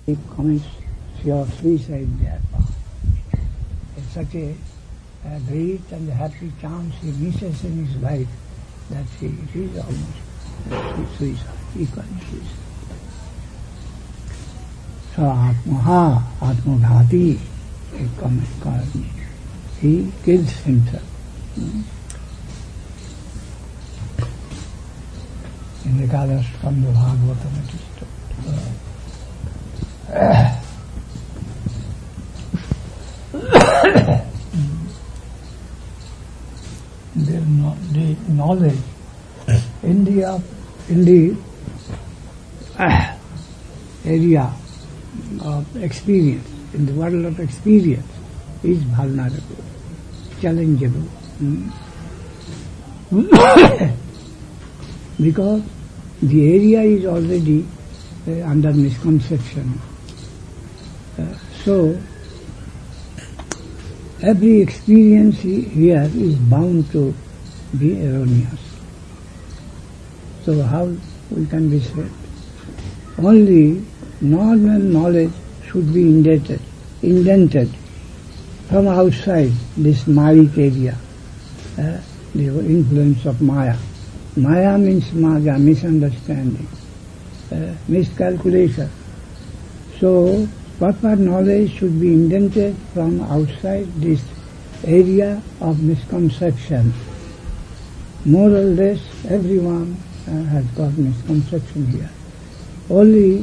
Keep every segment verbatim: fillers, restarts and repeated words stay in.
He commits your suicide therefore. It's such a, a great and happy chance he misses in his life that he it is almost suicide, equal suicide. So Atmaha, Atmaghati, he commits, he kills himself. In the Kalash from the Bhagavatam it is told. The, the knowledge in the, in the uh, area of experience, in the world of experience, is vulnerable, challengeable. Mm. Because the area is already uh, under misconception. Uh, so, every experience here is bound to be erroneous. So how we can be saved? Only normal knowledge should be indented, indented from outside this Mayic area, uh, the influence of Maya. Maya means Maya, misunderstanding, uh, miscalculation. So, proper knowledge should be indented from outside this area of misconception. More or less, everyone uh, has got misconception here. Only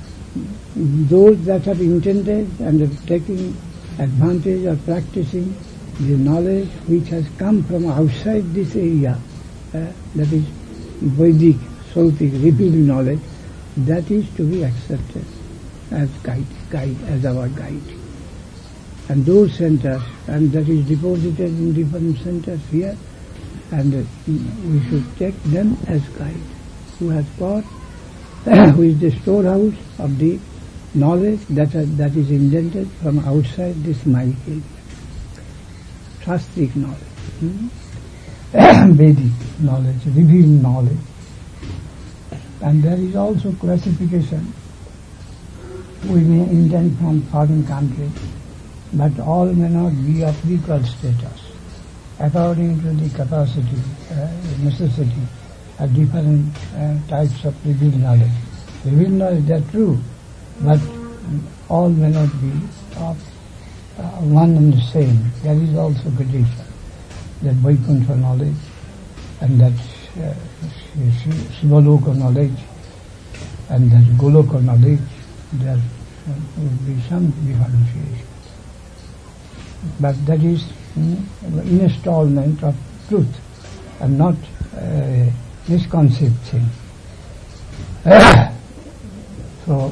those that have intended and are taking advantage of practicing the knowledge which has come from outside this area, uh, that is Vedic, Sautic, revealed knowledge, that is to be accepted as guide, guide, as our guide. And those centers, and that is deposited in different centers here, and uh, we should take them as guide, who has got, who is the storehouse of the knowledge that, uh, that is indented from outside this Mayic area. Shastric knowledge, hmm? Vedic knowledge, revealed knowledge. And there is also classification. We may indent from foreign country, but all may not be of equal status. According to the capacity, uh, necessity of different uh, types of revealed knowledge. Revealed knowledge, they are true, but all may not be of uh, one and the same. There is also gradation. That Vaikuntha knowledge and that uh, Sivaloka knowledge and that Goloka knowledge, there will be some differentiation. But that is mm, installment of truth and not uh, misconceived thing. So,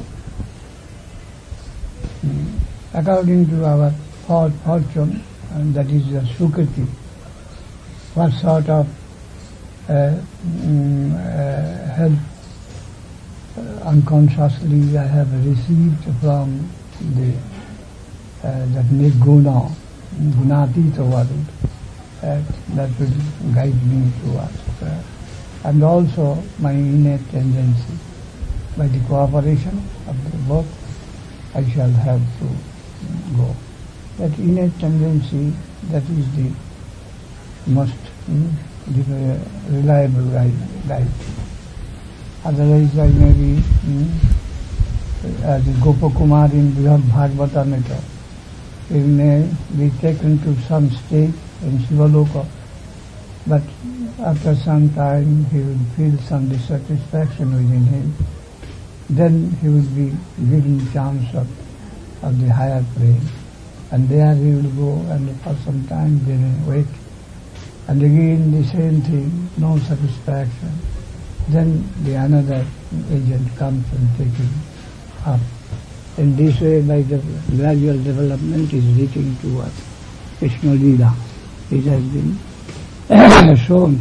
mm, according to our fortune, and that is the Sukriti, what sort of uh, mm, uh, help uh, unconsciously I have received from the uh, that Nirguna, Gunatita world, uh, that will guide me towards. Uh, and also my innate tendency. By the cooperation of the both, I shall have to go. That innate tendency, that is the most mm, the reliable guide. Otherwise I may be mm, as Gopakumar in Brihad Bhagavatamrita. He may be taken to some state in Sivaloka, but after some time he will feel some dissatisfaction within him. Then he will be given chance of, of the higher plane. And there he will go, and for some time they may wait. And again the same thing, no satisfaction. Then the another agent comes and takes him up. In this way, by the gradual development, is reaching towards Krishna Lila. It has been shown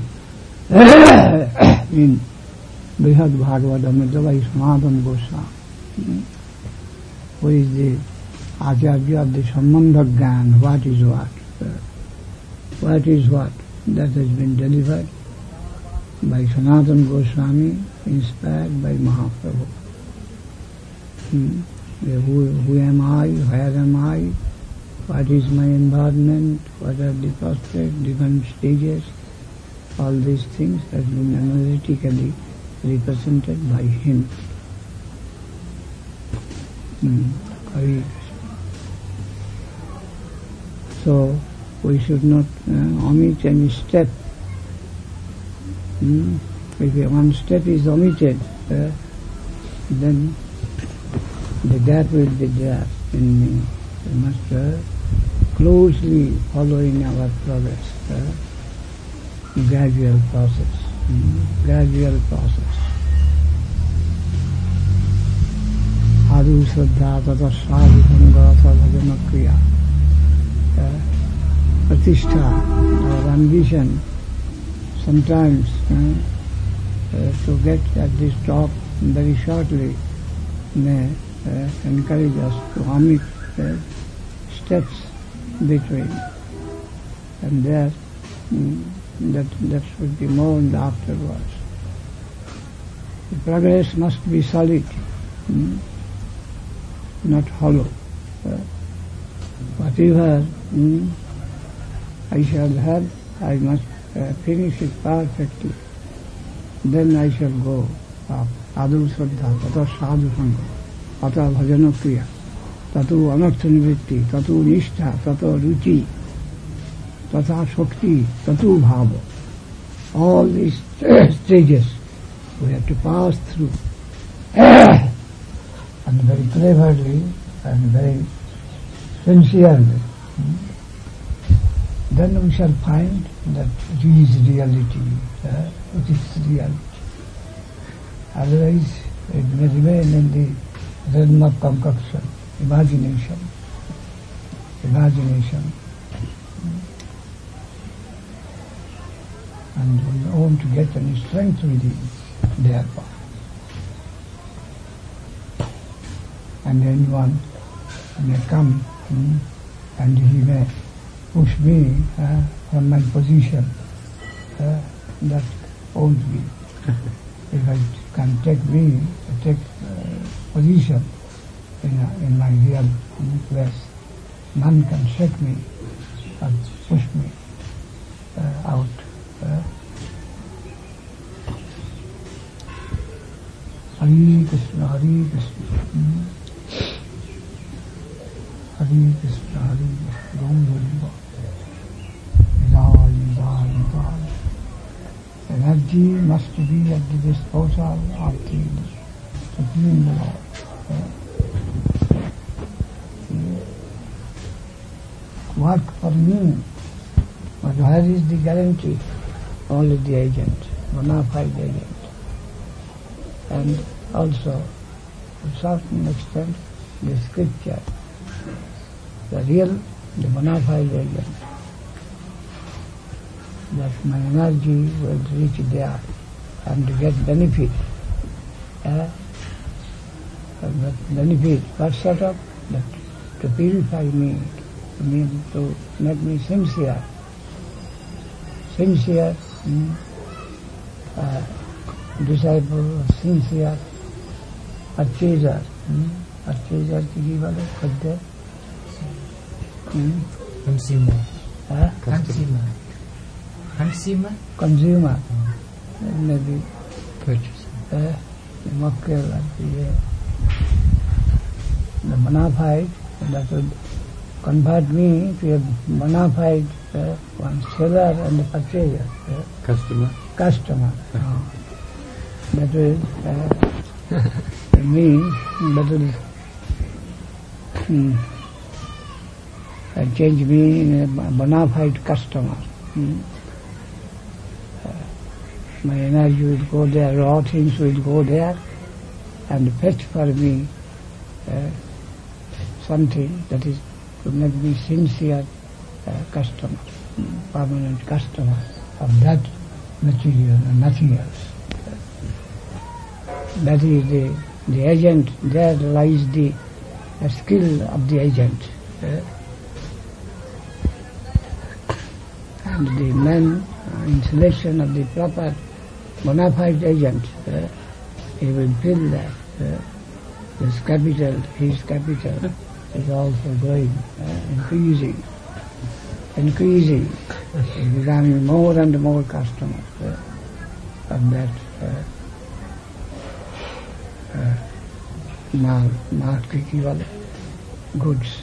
in Brihad Bhagavatamrita by Sanatana Goswami, who is the Acharya of the Sambandha Gyan, what is what. What is what? That has been delivered by Sanatana Goswami, inspired by Mahaprabhu. Hmm. who, who am I, where am I, what is my environment, what are the prospects, different stages, all these things have been analytically represented by him. Mm. So we should not uh, omit any step. Mm. If one step is omitted, uh, then the gap will be there in me. We must uh, closely follow in our progress, uh, gradual process, mm. gradual process. Adu Shraddha Tata Sadhanga Tata Bhajana Kriya. Pratishtha, our ambition, sometimes uh, uh, to get at this top very shortly may uh, encourage us to omit uh, steps between, and there mm, that that should be mourned afterwards. The progress must be solid, mm, not hollow. Uh, whatever mm, I shall have, I must uh, finish it perfectly. Then I shall go up. Adu Shraddha, Tata Sadhu Sangha, Tata Bhajana Kriya, Tatu Anartha Nivritti, Tatu Nishtha, Tatu Ruchi, Tata Shakti, Tatu Bhava. All these stages we have to pass through. And very cleverly and very sincerely. Then we shall find that it is reality, uh, it is reality. Otherwise, it may remain in the realm of concoction, imagination, imagination. And we want to get any strength within thereby. And anyone may come hmm, and he may push me uh, from my position. Uh, that won't be. If I can take me, take uh, position in, a, in my real place, none can shake me or push me uh, out. Uh, Hare Krishna, Hare Krishna. Hmm. Hare Krishna, Hare Krishna, Gom Hariva, Nidai, Nidai, Nidai. Energy must be at the disposal of the Supreme Lord. Work for me, but where is the guarantee? Only the agent, bona fide agent. And also, to a certain extent, the scripture. The real, the bona fide agent, that my energy will reach there and to get benefit. Uh, benefit, what sort of? That to purify me, to, mean to make me sincere, sincere mm, uh, disciple, sincere purchaser. Mm, purchaser ki wale khadde. Hmm? Consumer. Huh? Consumer. Consumer? Consumer. Mm. Maybe purchaser. Uh, the makkel, the, the bona fide, that would convert me to a bona fide uh, one seller and a purchaser. Uh, Customer. Customer. Oh. That will uh, mean that will hmm, Uh, change me in a bona fide customer. Hmm. Uh, my energy will go there, raw things will go there and fetch for me uh, something that is to make me sincere uh, customer, hmm, permanent customer of that material and nothing else. Uh, that is the, the agent, there lies the, the skill of the agent. Uh, And the man uh, in selection of the proper bona fide agent, uh, he will feel that uh, this capital, his capital is also growing, uh, increasing, increasing, becoming more and more customers uh, of that uh, uh, mal, mal equivalent goods.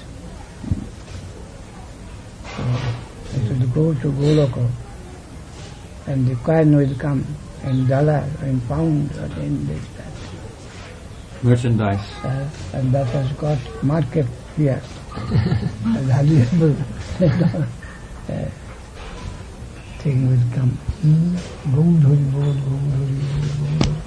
So they should go to Goloka, and the coin will come in dollar, in pound, or in this, that. Merchandise. Uh, and that has got market here. Valuable uh, thing will come. Gold, gold, gold, gold, gold.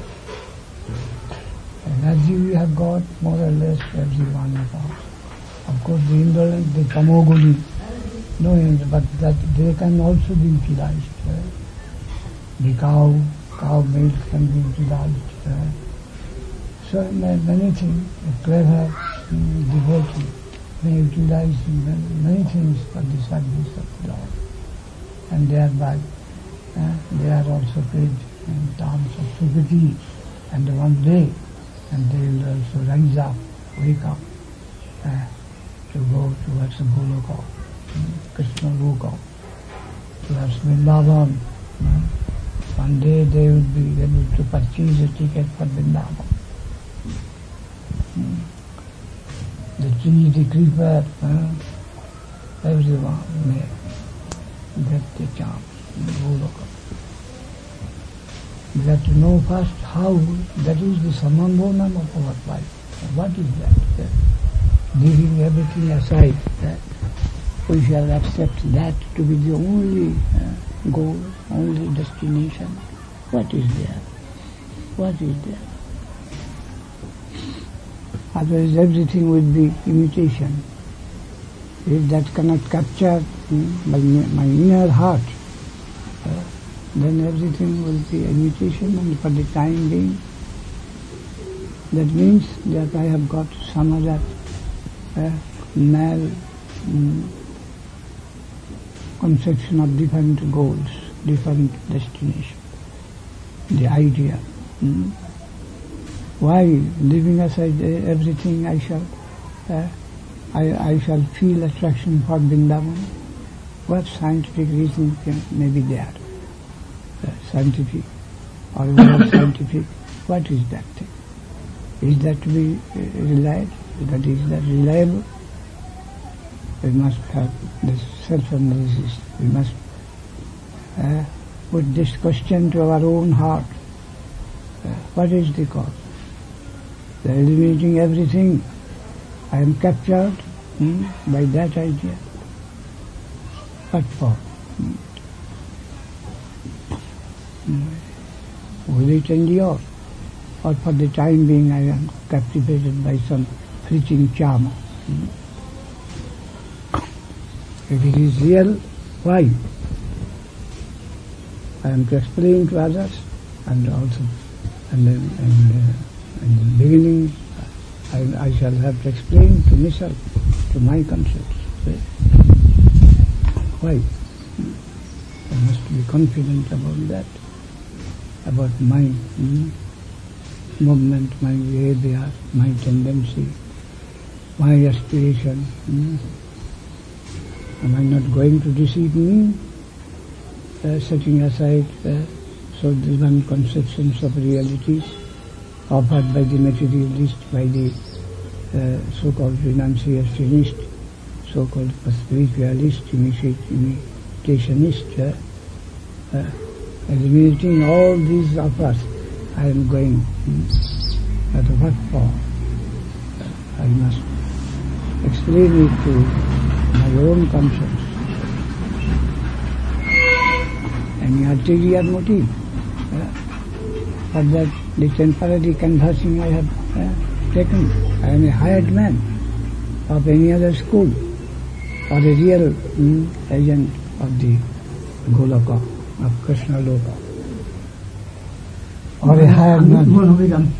Energy we have got more or less every one of us. Of course the indolent, the tamoguni, no, but that they can also be utilized. Uh, the cow, cow milk can be utilized. Uh, so many things, a clever um, devotee may utilize many, many things for the service of the Lord. And thereby uh, they are also paid in terms of sukati, and one day, and they will also rise up, wake up, uh, to go towards the Goloka, um, Krishna Loka, towards Vrindavan. Uh, one day they will be able to purchase a ticket for Vrindavan. Hmm. The tree, the creeper, uh, everyone may get the chance in the Goloka. We have to know first how, that is the samambonam of our life. What is that? Uh, leaving everything aside, that we shall accept that to be the only uh, goal, only destination. What is there? What is there? Otherwise everything will be imitation. If that cannot capture hmm, my, my inner heart, uh, then everything will be imitation, and for the time being, that means that I have got some other uh, mal um, conception of different goals, different destinations. The idea. Hmm? Why, leaving aside everything, I shall, uh, I, I shall feel attraction for Vrindavan? What scientific reason can, may be there? Uh, scientific or more scientific? What is that thing? Is that to be uh, relied? That is that reliable? We must have this self-analysis. We must uh, put this question to our own heart. Uh, what is the cause? They are eliminating everything. I am captured hmm, by that idea. What for? Hmm. Hmm. Will it endure? Or for the time being I am captivated by some fleeting charm? Hmm. If it is real, why? I am to explain to others, and also, and, and, uh, in the beginning, I, I shall have to explain to myself, to my concepts. Why? I must be confident about that, about my hmm, movement, my behavior, my tendency, my aspiration. Hmm. Am I not going to deceive me? Uh, setting aside uh, so different conceptions of realities offered by the materialist, by the uh, so-called renunciationist, so-called spiritualist, imitationist, uh, uh, eliminating all these offers, I am going. Hmm, at what for? Uh, I must explain it to my own conscience. Any ulterior motive? Uh, for that, the temporary conversing I have uh, taken. I am a hired man of any other school, or a real mm, agent of the Goloka, of Krishna Loka, or a hired man.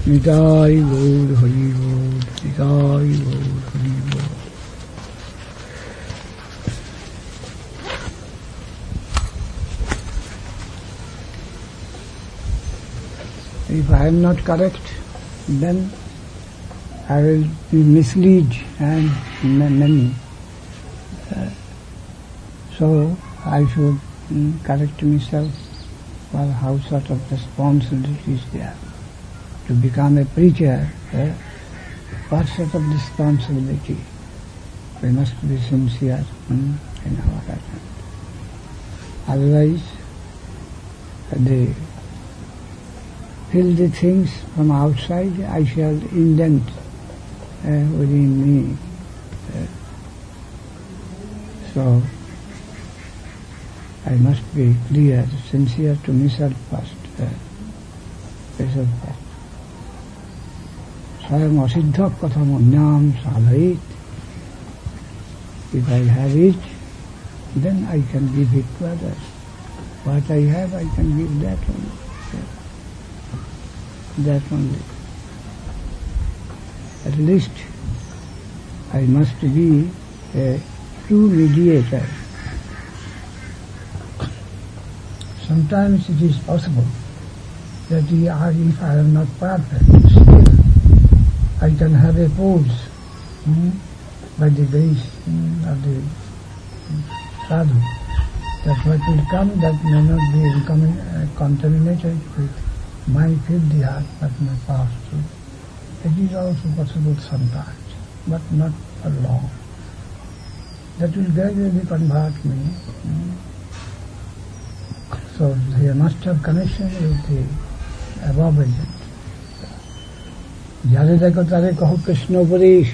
Nitai Gaur Hari Gaur, Nitai Gaur Hari Gaur. If I am not correct, then I will be misled and many. Uh, so I should um, correct myself. Well, how sort of responsibility is there to become a preacher? Uh, what sort of responsibility? We must be sincere um, in our attempt. Otherwise, uh, the filthy things from outside I shall indent uh, within me. Uh, so I must be clear, sincere to myself first. Uh, myself first. Swayam asiddha katham anyam sadhait. If I have it, then I can give it to others. What I have, I can give that only. That only. At least I must be a true mediator. Sometimes it is possible that if I am not perfect, still I can have a pose hmm, by the grace hmm, of the sadhu. That what will come, that may not be contaminated with my filthy heart, but my past too. It is also possible sometimes, but not for long. That will gradually convert me. Hmm. So they must have connection with the above agent. Jare dekho tare kaho Krishna Upadesh.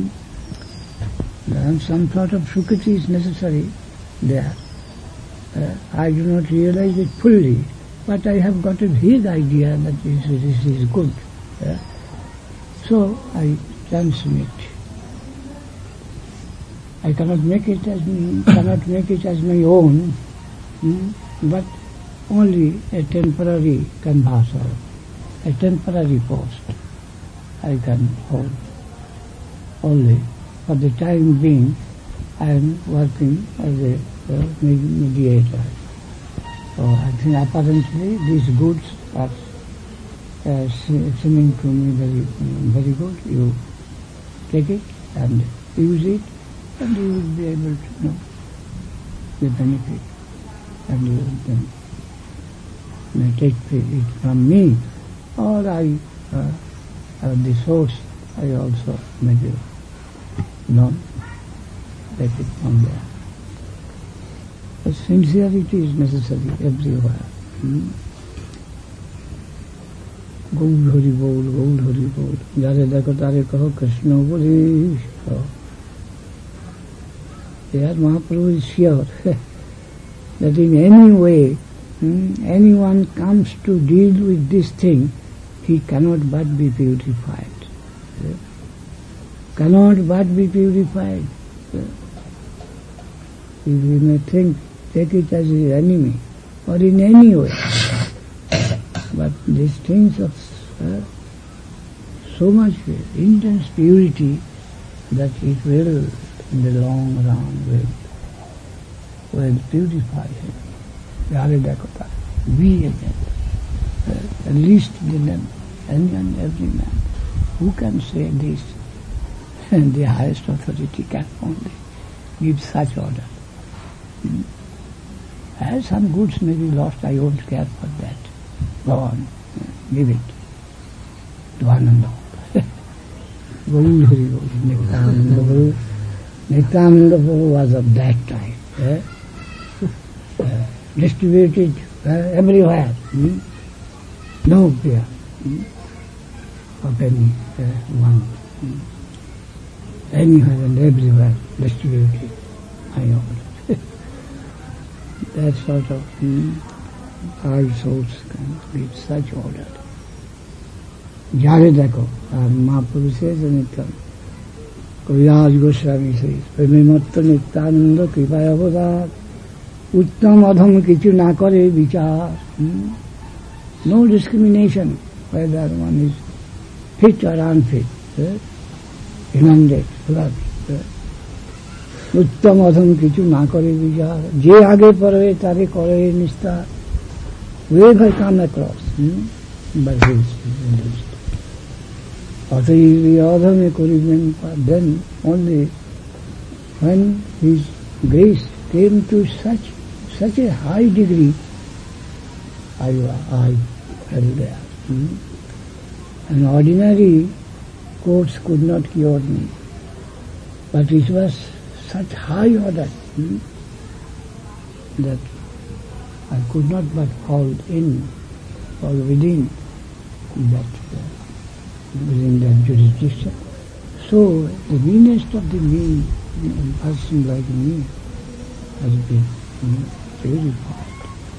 Then some sort of Sukriti is necessary there. Uh, I do not realize it fully, but I have got a vague idea that this, this is good. Uh, so I transmit. I cannot make it as me, cannot make it as my own, hmm, but only a temporary canvasser, a temporary post I can hold. Only for the time being I am working as a uh, mediator. So I think apparently these goods are uh, seeming to me very, very good. You take it and use it, and you will be able to know the benefit, and you will then may take it from me, or I, uh, uh, the source, I also make it known, take it from there. But sincerity is necessary everywhere. Hmm? Gaur Hari Bol, Gaur Hari Bol. Jare dekho tare kaho Krishna Upadesh. There Mahaprabhu is sure that in any way hmm, anyone comes to deal with this thing, he cannot but be purified. Yeah. Cannot but be purified. Yeah. If you may think, take it as his enemy, or in any way. But these things of uh, so much intense purity that it will, in the long run, will, will purify him. Yare dakota. We again. Uh, at least the them, any and every man who can say this, and the highest authority can only give such order. Hmm. As some goods may be lost, I won't care for that. Go on, give it to Ananda. Gaur Hari Gaur, Nityananda Prabhu. Nityananda Prabhu was of that time. Eh? Uh, distributed uh, everywhere. Hmm? No fear hmm? of any uh, one. Hmm? Anywhere and everywhere distributed. I order. That sort of hmm, our souls can give such order. Jare dekho, Mahaprabhu says in it, Kaviraj Goswami says, Premimatta Nityananda Kripaya Avadhat, Uttam Adham Kichu na kare vichar. No discrimination whether one is fit or unfit, uh, inundate, flood. উত্তম অধম কিছু না করে বিচার, যে আগে পড়ে তারে করে নিস্তার। Where I come across, hmm? by his wisdom. অতএব অধমে করিবেন, then only when his grace came to such such a high degree, I, I fell there. Hmm? An ordinary course could not cure me, but it was such high order hmm, that I could not but fall in, fall within that, uh, within that jurisdiction. So the meanest of the mean person like me has been hmm, purified.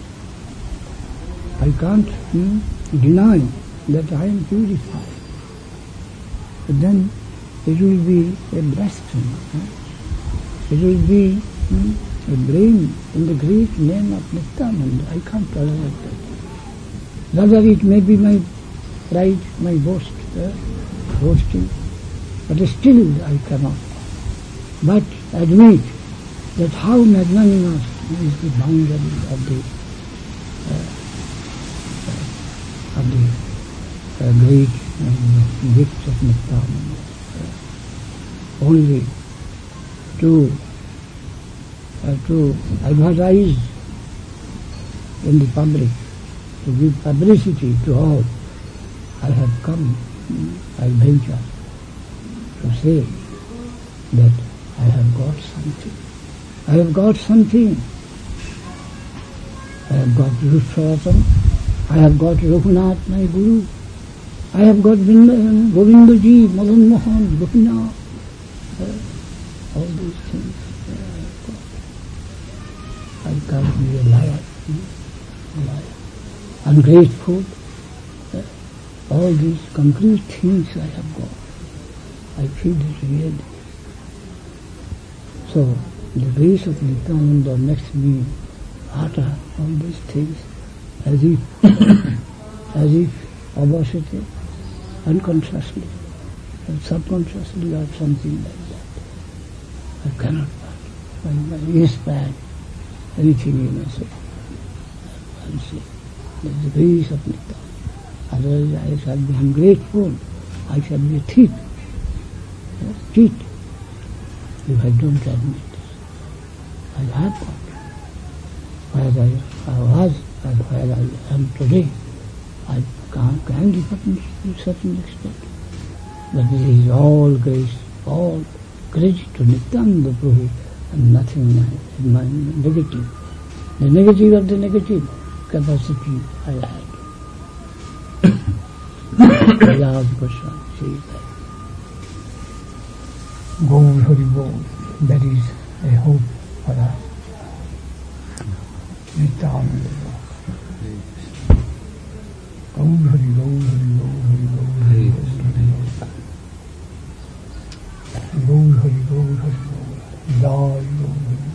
I can't hmm, deny that I am purified. But then it will be a blasphemy. Huh? It will be hmm, a blame in the great name of Nityananda. I can't tolerate that. Rather it may be my pride, my boast, uh, boasting, but still I cannot. But admit that how magnanimous is the boundary of the uh, uh, of the uh, great uh, gifts of Nityananda. Uh, only to uh, to advertise in the public, to give publicity to all, I have come, I venture to say that I have got something. I have got something. I have got Rushvatan, I have got Raghunath, my Guru. I have got Govinda Ji, Madan Mohan, Gopinath. Uh, all these things uh, I have got. I can't be a liar. A liar. Ungrateful. Uh, all these concrete things I have got. I feel it really. So, the grace of Nityananda makes me utter all these things as if, as if obviously, unconsciously, and subconsciously or something like that. I cannot find my ears bad, anything you may say. I'll say, that's the grace of Nityananda. Otherwise I shall be ungrateful, I shall be a thief, a cheat, if I don't admit this. I have got where I, I was and where I am today. I can't kindly happen to a certain extent. But this is all grace, all credit to Nityananda Prabhu and nothing in my, in my negative. The negative of the negative capacity I had. Raj Goswami says that. Gaur Hari Gaur, that is a hope for us. Nityananda Gaur. Gaur Hari Gaur Hari Gaur Hari Gaur Hari Gaur Gaur Hari Gaur Hari Gaur Jai Gaur Hari.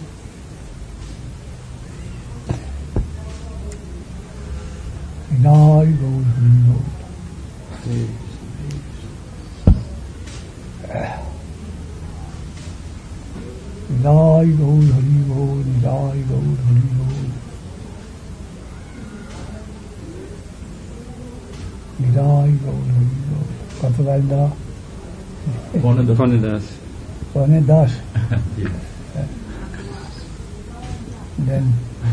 Jai Gaur Hari Gaur. Jai Gaur Hari Gaur, Jai Gaur Hari Gaur. Jai Gaur Hari Gaur. কত বাজদা? পৌনে দশ। পৌনে দশ। পৌনে দশ। Then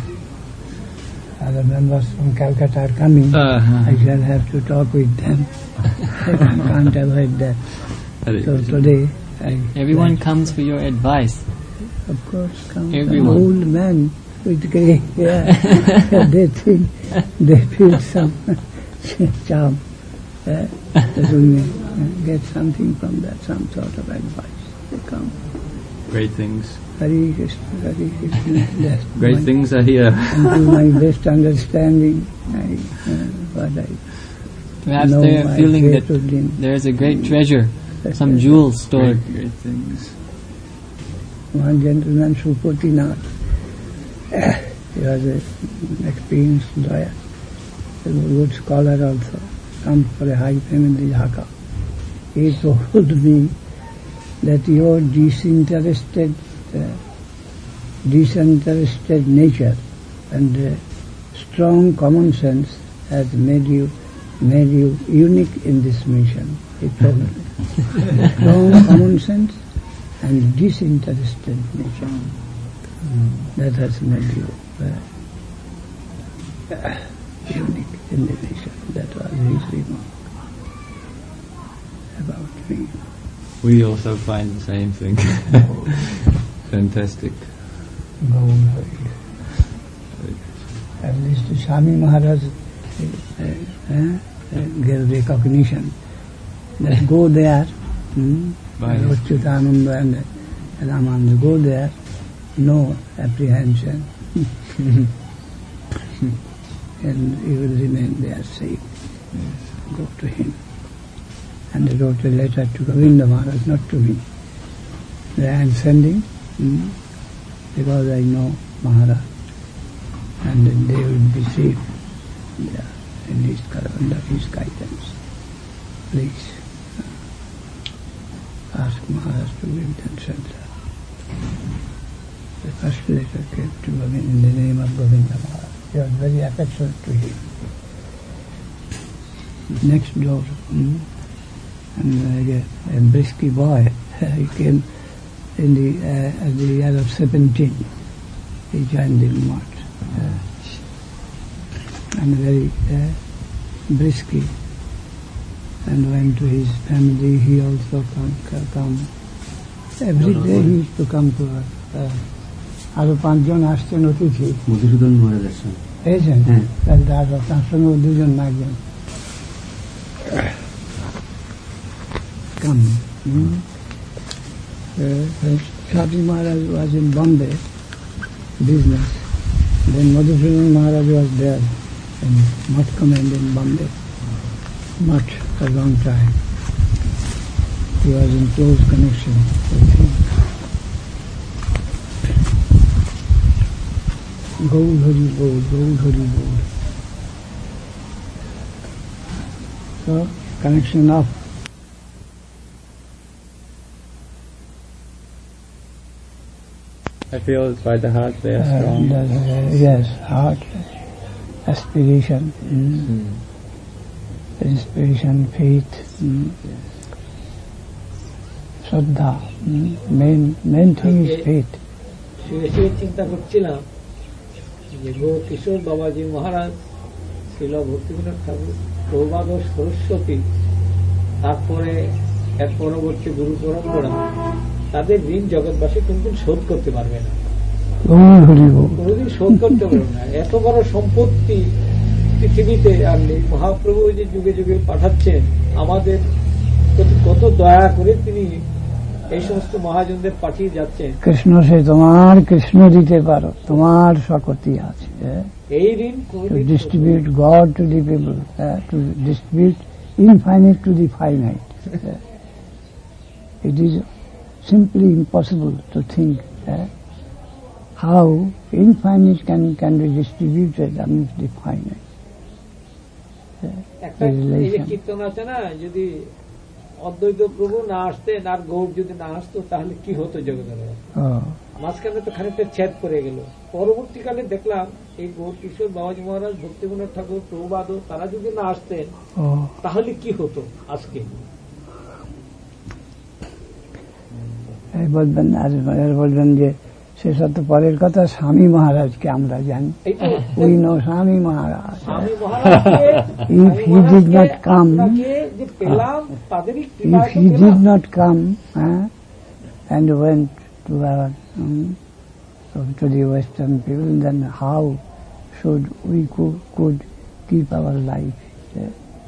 other members from Calcutta are coming. Uh-huh. I shall have to talk with them. I can't avoid that. So today I... Everyone comes for your advice. Of course, comes Everyone. An old man with grey hair. They think they feel some charm. Uh, that we may get something from that, some sort of advice. They come. Great things. Hare Krishna, Hare Krishna. That's Great my, things are here. And to my best understanding, I, uh, what I Perhaps know, they're I feeling pray that to them. there is a great treasure, some jewels stored. Great, great things. One gentleman, Supotinath, he was an experienced lawyer, a good scholar also, come for a high fame in the Dhaka. he told me that your disinterested, uh, disinterested nature and uh, strong common sense has made you made you unique in this mission. He told me. Strong common sense and disinterested nature. Mm. That has made you uh, unique in the nation. That was his remark about me. We also find the same thing. Fantastic. At least Swami Maharaj uh, uh, uh, gave recognition that go there, hmm, Achyutananda and Ramananda, go there, no apprehension. And he will remain there safe. Yes. Go to him. And he wrote a letter to Govinda Maharaj, not to me. I am sending hmm, because I know Maharaj, and they will be safe there in his, under his guidance. Please ask Maharaj to give them shelter. The first letter came to Govinda in the name of Govinda Maharaj. He was very affectionate to him. Next door, hmm, and uh, a brisky boy, he came in the uh, at the year of seventeen. He joined the mart, uh, and very uh, brisky, and went to his family. He also come, come. Every day he used to come to us. Uh, আরো পাঁচজন আসছেন অতিথি মধুসূদন মহারাজ এসেছেন, তাহলে তার সঙ্গে দুজন নাচবেন। Come. Hmm? Uh, Swami Maharaj was in Bombay business. Then Madhusudan Maharaj was there in Mutt Command in Bombay. Mutt for a long time. He was in close connection with him. Gold Hari Gold, Gold Hari Gold. So, connection of I feel it's by the heart they are uh, strong. The, uh, yes, heart, aspiration, mm. Mm. inspiration, faith, mm. Shraddha. Mm. Main, main thing is faith. চিন্তা করছিলাম যে গো কিশোর বাবাজি মহারাজ, শ্রীল ভক্তিবিনোদ ঠাকুর, প্রভুপাদ সরস্বতী, তারপরে এর পরবর্তী গুরু পরম্পরা, তাদের ঋণ জগৎবাসী কোনদিন শোধ করতে পারবে না, কোনদিন শোধ করতে পারবে না। এত বড় সম্পত্তি পৃথিবীতে আর নেই। মহাপ্রভু যে যুগে যুগে পাঠাচ্ছেন আমাদের কত দয়া করে তিনি এই সমস্ত মহাজনদের পাঠিয়ে যাচ্ছেন। কৃষ্ণ সে তোমার কৃষ্ণ দিতে পারো, তোমার শক্তি আছে। এই ঋণ to distribute God to the people, uh, to distribute infinite to the finite. Uh, it is simply impossible to think uh, how infinite can can be distributed amongst the finite. একটা এই যে কীর্তন আছে না, যদি অদ্বৈত প্রভু না আসতেন আর গৌর যদি না আসতো তাহলে কি হতো জগতের? মাঝখানে তো খানিকটা ছেদ পড়ে গেল। পরবর্তীকালে দেখলাম এই গৌর কিশোর বাবাজি মহারাজ, ভক্তিবিনোদ ঠাকুর, প্রভুপাদ তারা যদি না আসতেন তাহলে কি হতো আজকে? বলবেন আর বলবেন যে সেসব তো পরের কথা, স্বামী মহারাজকে আমরা জানি। উই নো স্বামী মহারাজ। If he did not come, if he did not come uh, and went to our um, to the Western people, then how should we could, could keep our life? Uh,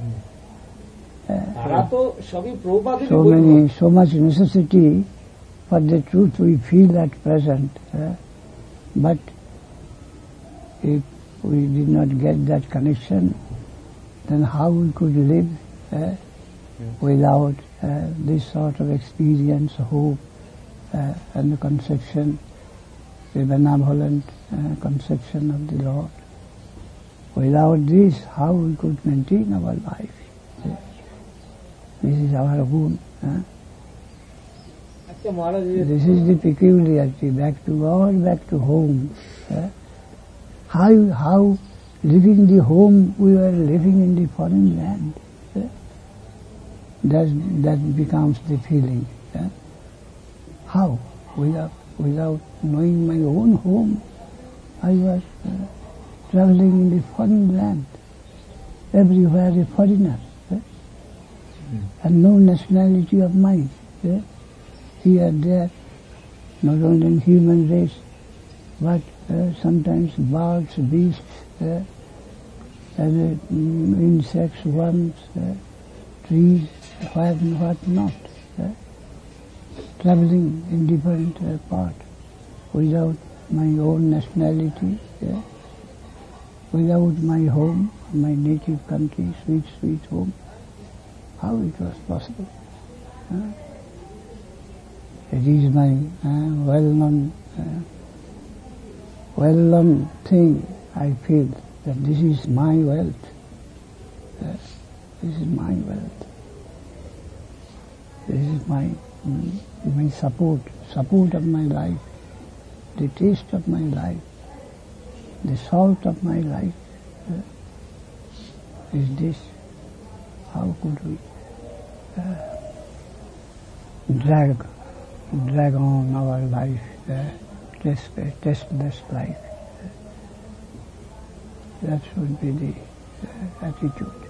uh, so many, so much necessity for the truth we feel at present, uh, but if we did not get that connection, then how we could live uh, yes. without uh, this sort of experience, hope, uh, and the conception, the benevolent uh, conception of the Lord. Without this, how we could maintain our life? This is our own. Huh? আচ্ছা মহারাজ, This is the peculiarity. Back to God, back to home. Huh? How how living the home we were living in the foreign land. Huh? That that becomes the feeling. Huh? How without without knowing my own home, I was uh, traveling in the foreign land. Everywhere a foreigner. Huh? Mm. And no nationality of mine. Huh? Here, there, not only in human race, but uh, sometimes birds, beasts, uh, and, uh, insects, worms, uh, trees, what and what not, uh, traveling in different uh, parts without my own nationality, uh, without my home, my native country, sweet, sweet home. How it was possible? Uh, It is my uh, well-known, uh, well-known thing. I feel that this is my wealth. Uh, this is my wealth. This is my mm, my support, support of my life, the taste of my life, the salt of my life. Uh, is this? How could we uh, drag? drag on our life, uh, test, uh, testless life. Uh, that should be the uh, attitude.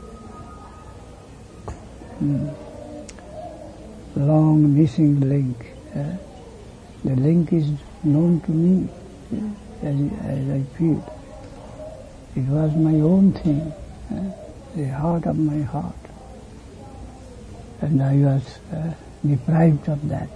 Mm. Long missing link. Uh, the link is known to me uh, as, as I feel. It was my own thing, uh, the heart of my heart. And I was uh, deprived of that.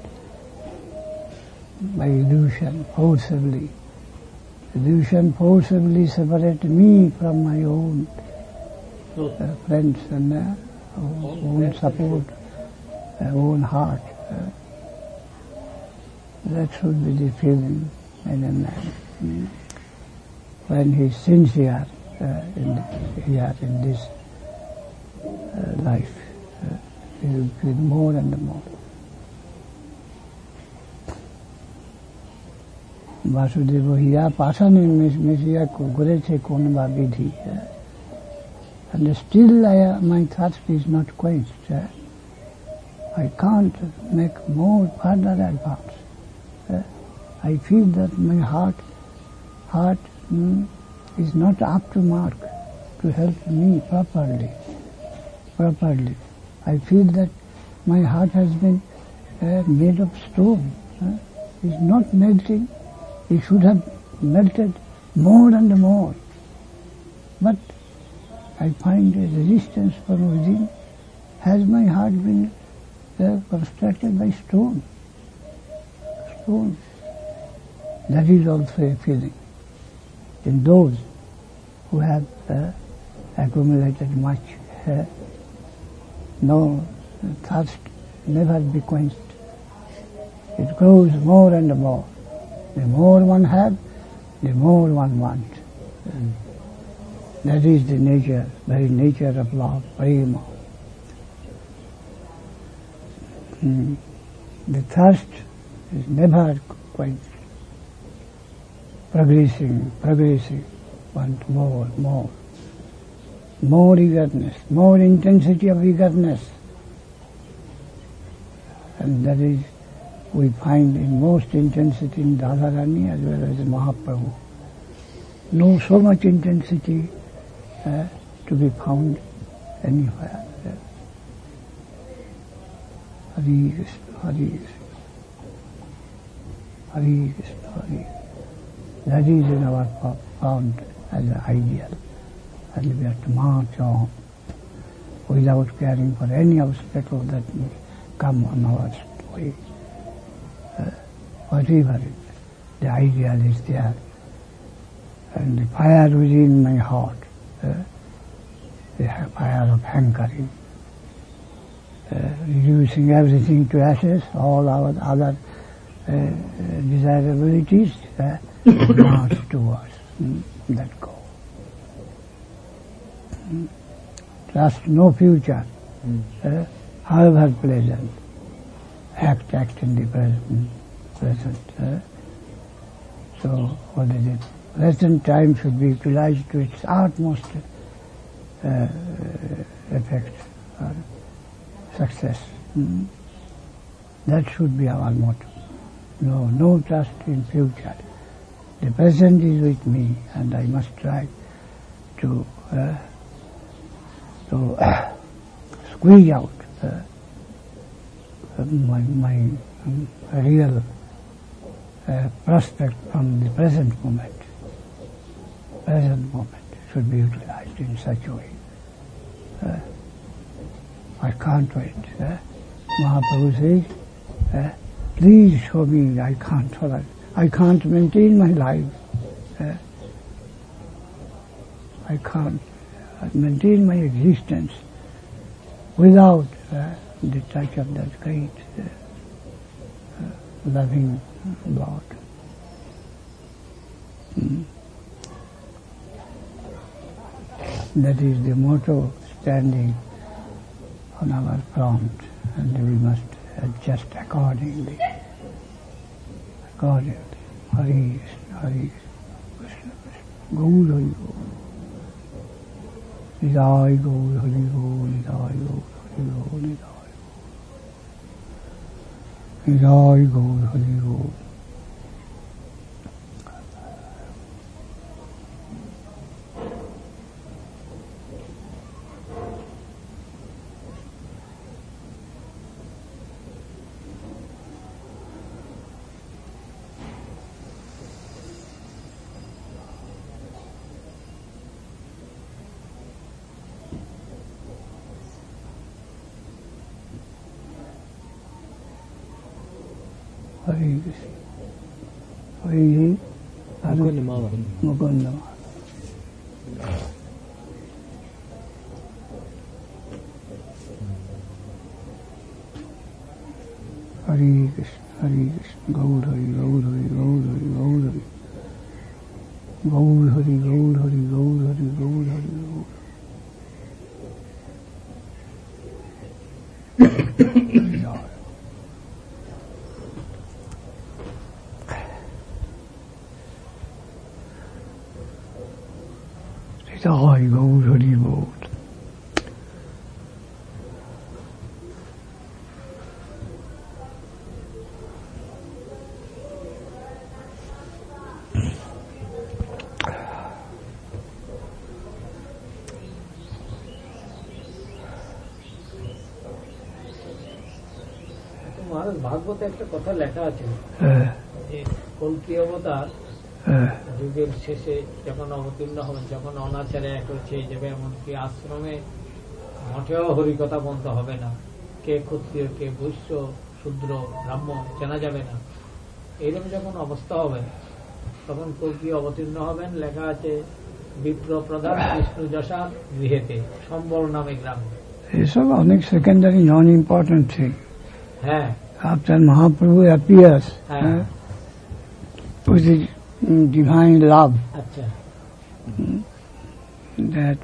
By illusion, forcibly. Illusion forcibly separated me from my own uh, friends and uh, own support, uh, own heart. Uh, that should be the feeling in a man. Mm. When he is sincere uh, in, here in this uh, life, uh, he will feel more and more. Vasudev हिया पाषाण मिसिया गुरेछे कोन बा विधि. And still I, my thought is not quenched. I can't make more further advance. I feel that my heart heart mm, is not up to mark to help me properly. Properly, I feel that my heart has been uh, made of stone. Uh, is not melting. It should have melted more and more. But I find a resistance from within. Has my heart been uh, constructed by stone? Stone. That is also a feeling in those who have uh, accumulated much. Uh, no thirst never be quenched. It grows more and more. The more one has, the more one wants. Mm. That is the nature, very nature of love, prema. Mm. The thirst is never quenched. Progressing, progressing, want more, more. More eagerness, more intensity of eagerness. And that is we find in most intensity in Radharani as well as Mahaprabhu. No so much intensity uh, to be found anywhere. Hari Krishna, Hari Krishna, Hari Krishna, Hari. That is in our found as an ideal. And we have to march on without caring for any obstacle that may come on our way. Uh, whatever it, the ideal is there. And the fire within my heart, uh, the fire of hankering, uh, reducing everything to ashes, all our other uh, desirabilities, uh, march towards mm, that goal. Mm. Trust no future. Mm. Uh, however pleasant, act, act in the present, present. Uh, so, what is it? Present time should be utilized to its utmost uh, effect or success. Mm. That should be our motto. No, no trust in future. The present is with me, and I must try to uh, to uh, squeeze out uh, my my um, real uh, prospect from the present moment. Present moment should be utilized in such a way. Uh, I can't wait. Uh, Mahaprabhu says, uh, please show me, I can't tolerate. I can't maintain my life. Uh, I can't maintain my existence without uh, the touch of that great uh, uh, loving Lord. Mm. That is the motto standing on our front, and we must adjust accordingly. Accordingly. Hari Krishna, Hari Krishna, Krishna, Gaur Hari Gaur. Nidai Gaur Hari Gaur, Nidai Gaur Hari Gaur, Nidai Gaur. Nidai Gaur Hari Gaur. Hari Krishna. Hari Mukundamala. Mukundamala. Hari Krishna, Hari Krishna, Gaur Hari, Gaur Hari, Gaur Hari, Gaur Hari. Gaur Hari, Gaur Hari, Gaur Hari, Gaur Hari, Gaur Nidai Gaur Hari Gaur. মহারাজ ভাগবতে একটা কথা লেখা আছে যে কল্কি অবতার যুগের শেষে যখন অবতীর্ণ হবেন, যখন অনাচারে এক হচ্ছে যাবে, এমনকি আশ্রমে মঠেও হরিকথা বন্ধ হবে না, কে ক্ষত্রিয় কে বৈশ্য শূদ্র ব্রাহ্মণ চেনা যাবে না। এইরকম যখন অবস্থা হবে তখন কল্কি অবতীর্ণ হবেন। লেখা আছে বিপ্র প্রধান বিষ্ণু যশা গৃহেতে সম্বল নামে গ্রামে। এসব অনেক সেকেন্ডারি নন ইম্পর্টেন্ট থিং। হ্যাঁ, after Mahaprabhu appears হ্যাঁ, uh, with his divine love, আচ্ছা, that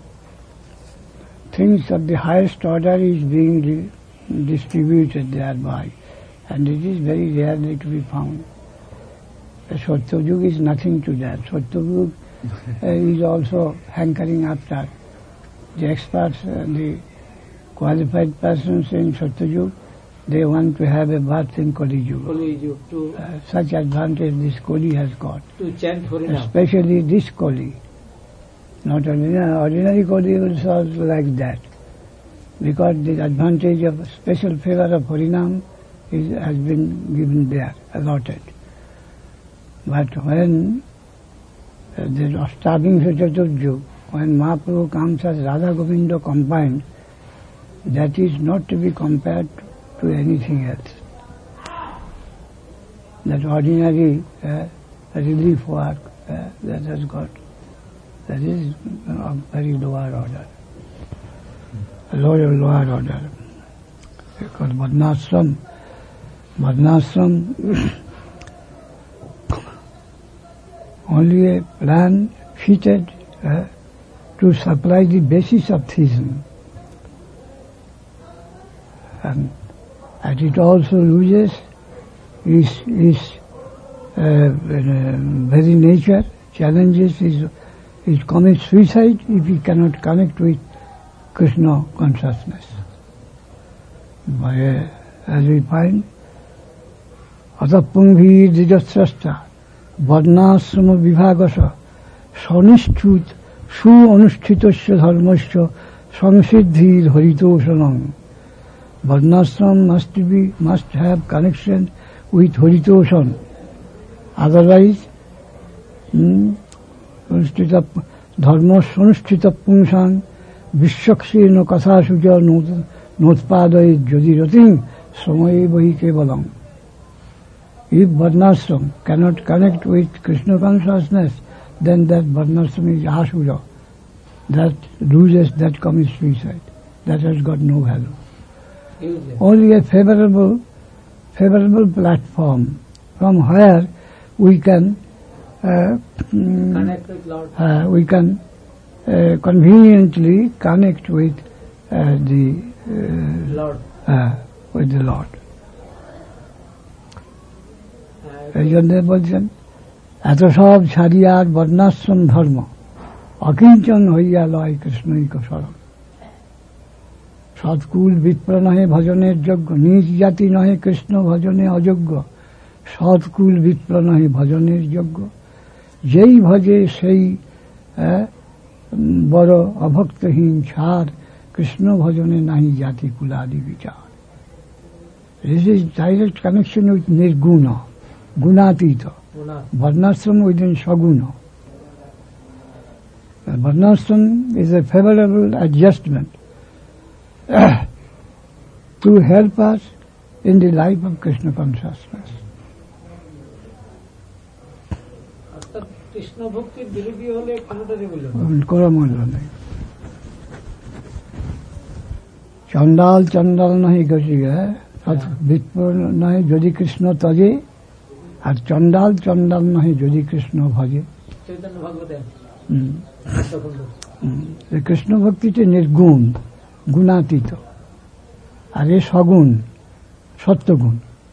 things of the highest order is being di- distributed thereby, and it is very rarely to be found. The Satyayuga is nothing to that. Satyayuga uh, is also hankering after. The experts, uh, the qualified persons in Satyayuga, they want to have a birth in Kali Yuga. Kali Yuga, to Uh, such advantage this Kali has got. to chant Harinam. Especially this Kali. Not ordinary, ordinary Kali is also like that. Because the advantage of special favor of Harinam is, has been given there, allotted. But when uh, the starting Satyayuga, when Mahaprabhu comes as Radha Govinda combined, that is not to be compared to anything else. That ordinary uh, relief work uh, that has got, that is of very lower order, lower lower order. Because Badnashram, Badnashram only a plan fitted uh, to supply the basis of theism. and, and it also loses its, its uh, uh, very nature, challenges his, his commits suicide if he cannot connect with Krishna consciousness. By, uh, as we find, Atapunghi Dijasrasta Varnasrama Vibhagasa Sanishchut Su Anushchitasya Dharmasya Samsiddhi Haritoshanam. Varnashram must be, must have connection with Haritoshan. Otherwise, hmm, Dharma Sanushtita Pungsang Vishyaksena Kathasuja Notpadai Jodirating Samaye Vahi Kevalam. If Varnashram cannot connect with Krishna consciousness, then that Varnashram is Asura. That loses, that commits suicide. That has got no value. Only a favorable, favorable platform from where we can uh, Connect with Lord. Uh, we can uh, conveniently connect with uh, the uh, Lord. Uh, with the Lord. Uh, এই জন্য বলছেন এত সব ছাড়িয়ার বর্ণাশ্রম ধর্ম অকিঞ্চন হইয়া লয় কৃষ্ণৈক শরণ। সৎকুল বিপ্র নহে ভজনের যোগ্য, নিজ জাতি নহে কৃষ্ণ ভজনে অযোগ্য। সৎকুল বিপ্র নহে ভজনের যোগ্য, যেই ভজে সেই বড় অভক্তহীন ছাড়। কৃষ্ণ ভজনে নাহি জাতি কুলাদি বিচার। This is direct connection with nirguna, gunatita. Varnashram within saguna. Varnashram is a favorable adjustment to help us in the life of Krishna consciousness. Krishna ভক্তির বিরোধী হলে কোনটারই মূল্য কোনো মূল্য নেই। চণ্ডাল চণ্ডাল নহে গতিকে, বিপ্র নহে যদি কৃষ্ণ তজে, আর চণ্ডাল চণ্ডাল নহে যদি কৃষ্ণ ভজে। চৈতন্য ভাগবতে কৃষ্ণ ভক্তিতে নির্গুণ, গুণাতীত, আর এ সগুণ, সত্যগুণ।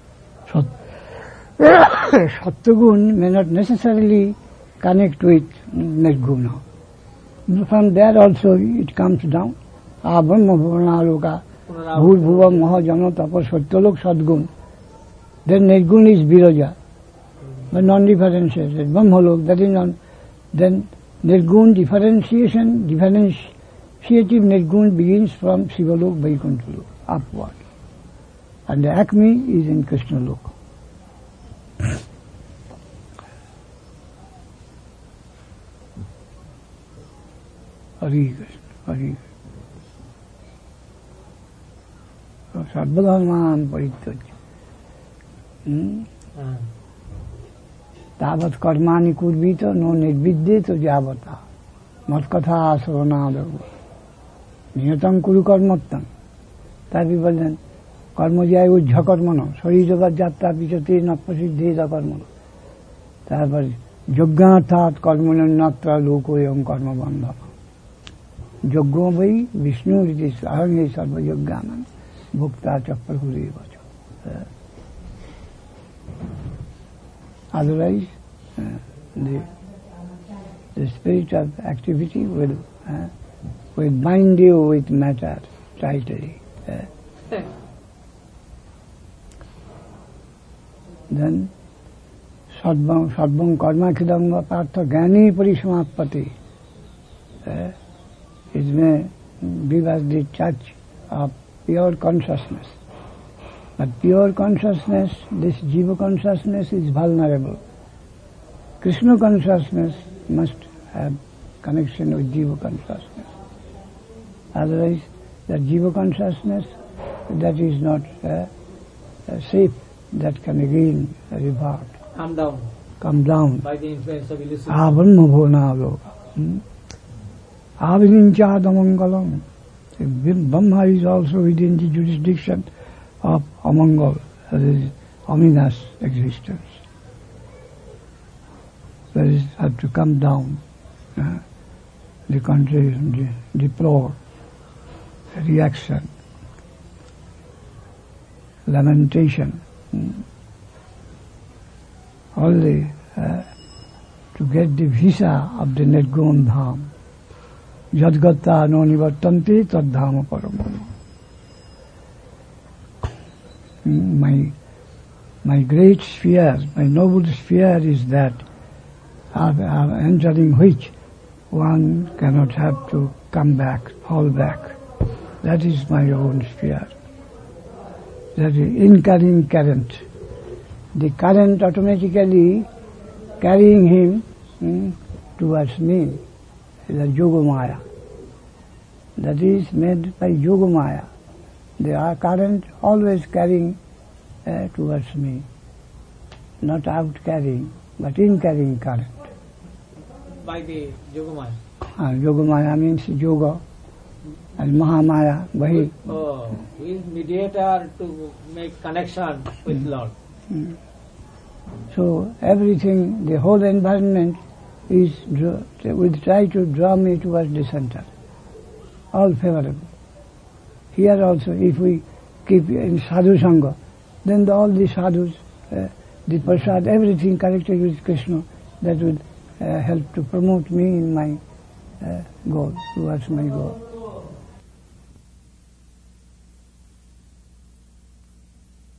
সত্যগুণ may not necessarily connect with nirguna. From there also it comes down. Brahma bhuvanaloka bhur bhuva maha jana tapa satyalok sadgun. Then nirgun is viraja, but non-differentiated. Brahmalok, that is non. Then nirgun differentiation, differentiative nirgun begins from Sivalok, Vaikunthalok, upward. And the acme is in Krishna Lok. Hare Krishna, Hare Krishna. সর্বধর্মান পরিত্যাজ্য তাবৎ কর্মাণি কুর্বীত নো নির্বিদ্যেত যাবতা মৎকথা শ্রবণাদৌ নিয়তং কুরু কর্মত্তং। তারপরে বললেন কর্মজয় উজ্জ কর্মণ শরীর জগৎ যাত্রা পিছতে নপ্রসিদ্ধি কর্মণ। তারপরে যজ্ঞার্থাৎ কর্মণ্যত্র লোক এবং কর্মবন্ধন। যজ্ঞ বৈ বিষ্ণু রীতি অহং এই সর্বযজ্ঞানাং ভোক্তা চ প্রভুরেব চ। Otherwise, uh, the, the spirit of activity will uh, will bind you with matter tightly. Uh, then, sadvam sadvam karma khidanga partha gyani parisamappati. Uh, it may give us the touch of pure consciousness. But pure consciousness, this jiva consciousness is vulnerable. Krishna consciousness must have connection with jiva consciousness. Otherwise, that jiva consciousness, that is not uh, uh, safe, that can again revert. Come down. Come down. By the influence of illusion. Brahma bhuvanaloka. Avininchadamangalam. Brahma is also within the jurisdiction of amangal, that is ominous existence. That is have to come down. Uh, the country deplore, the reaction. lamentation. Mm. Only uh, to get the visa of the Nirgun Dham. Yadgata no nivattanti tadhama paramam. My, my great sphere, my noble sphere is that of, of entering which one cannot have to come back, fall back. That is my own sphere. That is incurring current. The current automatically carrying him mm, towards me, the Yogamaya. That is made by Yogamaya. The current always carrying uh, towards me. Not out carrying, but in carrying current. By the Yogamaya? Uh, Yogamaya means yoga, and Mahamaya, Vahi. Oh, he is mediator to make connection with Mm. Lord. Mm. So everything, the whole environment is, draw, will try to draw me towards the center. All favorable. Here also, if we keep in sadhu sangha, then the, all the sadhus, uh, the prasad, everything connected with Krishna, that will uh, help to promote me in my uh, goal, towards my goal.